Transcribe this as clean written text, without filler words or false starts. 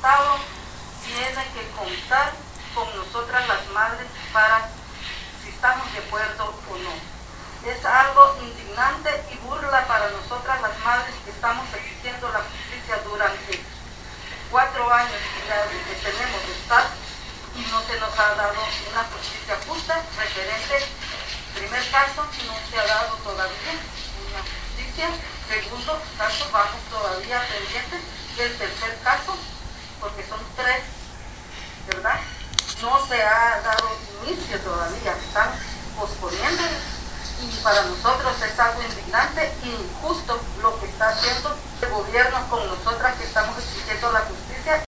Estado tiene que contar con nosotras las madres para si estamos de acuerdo o no. Es algo indignante y burla para nosotras las madres que estamos exigiendo la justicia durante 4 años ya que tenemos de estar y no se nos ha dado una justicia justa referente. Primer caso, no se ha dado todavía una justicia. Segundo caso, vamos todavía pendientes. El tercer caso, porque son 3, ¿verdad? No se ha dado inicio todavía, están posponiendo y para nosotros es algo indignante e injusto lo que está haciendo el gobierno con nosotras que estamos exigiendo la justicia.